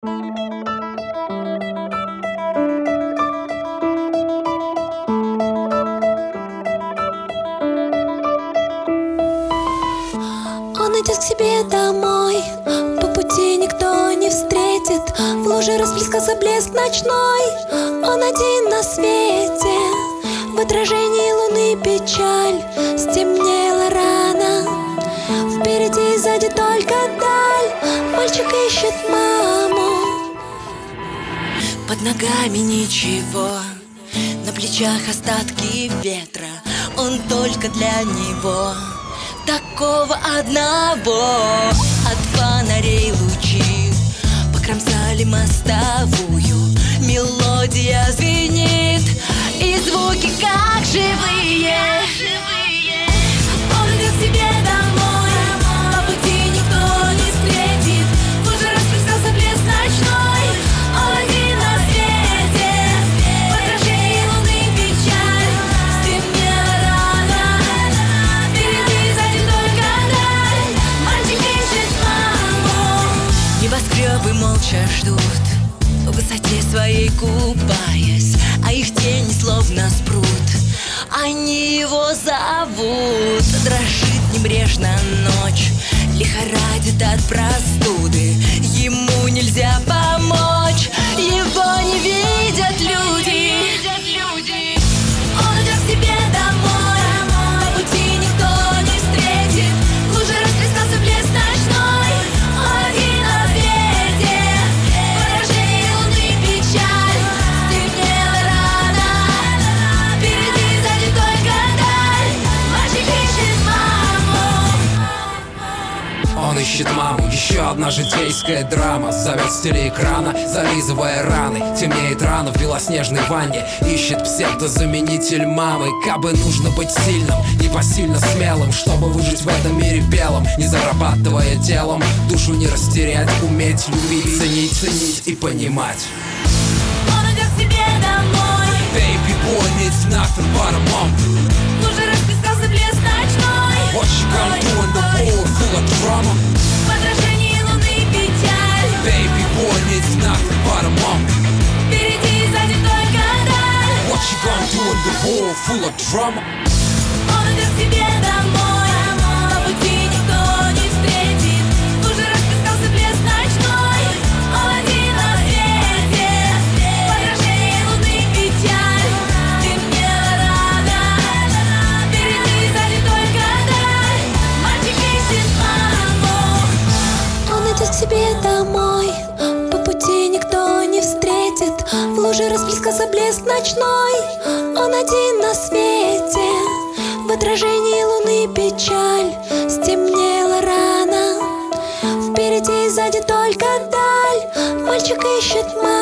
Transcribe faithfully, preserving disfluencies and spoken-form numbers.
Он идет к себе домой, по пути никто не встретит. В луже расплескался блеск ночной, он один на свете. В отражении луны печаль, стемнело рано. Впереди и сзади только даль, мальчик ищет маму. Под ногами ничего, на плечах остатки ветра. Он только для него, такого одного. От фонарей лучи покромсали мостовую. Мелодия звенит, и звуки как живые. Он идет к себе домой, по пути никто не встретит. В луже расплескался блеск ночной, он один на свете. В отражении луны печаль, стемнело рано. Впереди сзади только даль, мальчик ищет маму. Небоскребы молча ждут, в высоте своей купаясь, а их тени словно спрут. Они его зовут. Дрожит небрежно ночь, лихорадит от простуды. Ему нельзя помочь, его не видят люди. Он идет к себе домой, по пути никто не встретит. В луже расплескался блеск ночной, он один на свете. В отражении луны печаль, стемнело рано. Впереди и сзади только даль, мальчик ищет маму. Он ищет маму, еще одна житейская драма. Зовет с телеэкрана, зализывая раны. Темнеет рана в белоснежной ванне. Ищет псевдозаменитель мамы. Кабы нужно быть сильным, непосильно смелым, чтобы выжить в этом мире белом, не зарабатывая телом. Душу не растерять, уметь любить, ценить, ценить и понимать. Он идет к себе домой, Baby boy needs nothing but a mom. в луже расплескался блеск ночной. What you gonna do in the world full of drama? В отражении луны печаль, Baby boy needs nothing but a mom. впереди и сзади только даль. What you gonna do in the world full of drama? Он идет к себе домой, по пути никто не встретит. В луже расплескался блеск ночной, он один на свете. В отражении луны печаль, стемнело рано. Впереди и сзади только даль, мальчик ищет маму. Он идет к себе домой, по пути никто не встретит. В луже расплескался блеск ночной, он один на свете. В отражении луны печаль, стемнело рано. Впереди и сзади только даль, мальчик ищет маму.